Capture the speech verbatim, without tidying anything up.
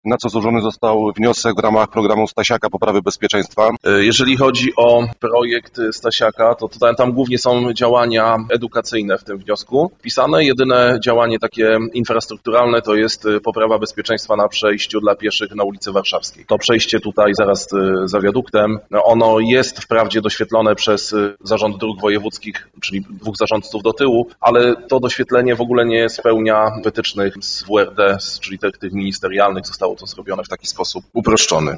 na co złożony został wniosek w ramach programu Stasiaka Poprawy Bezpieczeństwa. Jeżeli chodzi o projekt Stasiaka, to tutaj, tam głównie są działania edukacyjne w tym wniosku wpisane. Jedyne działanie takie infrastrukturalne to jest poprawa bezpieczeństwa na przejściu dla pieszych na ulicy Warszawskiej. To przejście tutaj zaraz za wiaduktem, ono jest wprawdzie doświetlone przez Zarząd Dróg Wojewódzkich, czyli dwóch zarządców do tyłu, ale to doświetlenie w ogóle nie spełnia wytycznych z W R D, czyli tych, tych ministerialnych. Zostało to zrobione w taki sposób uproszczony.